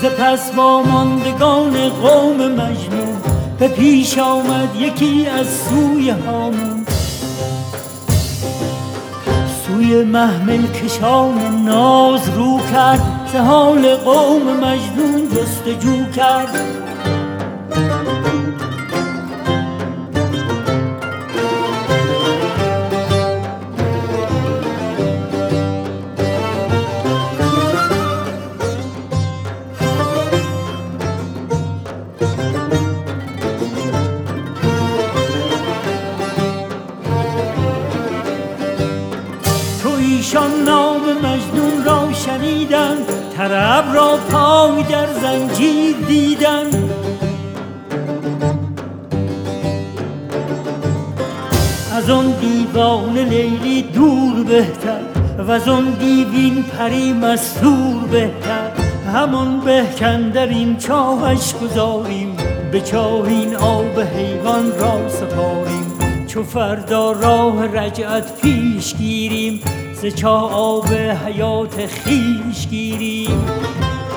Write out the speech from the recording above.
ز پس با ماندگان قوم مجنون به پیش آمد یکی از سوی هامون، سوی محمل کشان ناز رو کرد، ز حال قوم مجنون جستجو کرد. ایشان نام مجنون را شنیدن، طرب را پای در زنجیر دیدن. از آن دیوانه لیلی دور بهتر، و از آن دیوین پری مستور بهتر. همان به کاندر این چاهش گذاریم، به چاه این آب حیوان را سپاریم. چو فردا راه رجعت پیش گیریم، ز چاه آب حیات خویش گیریم.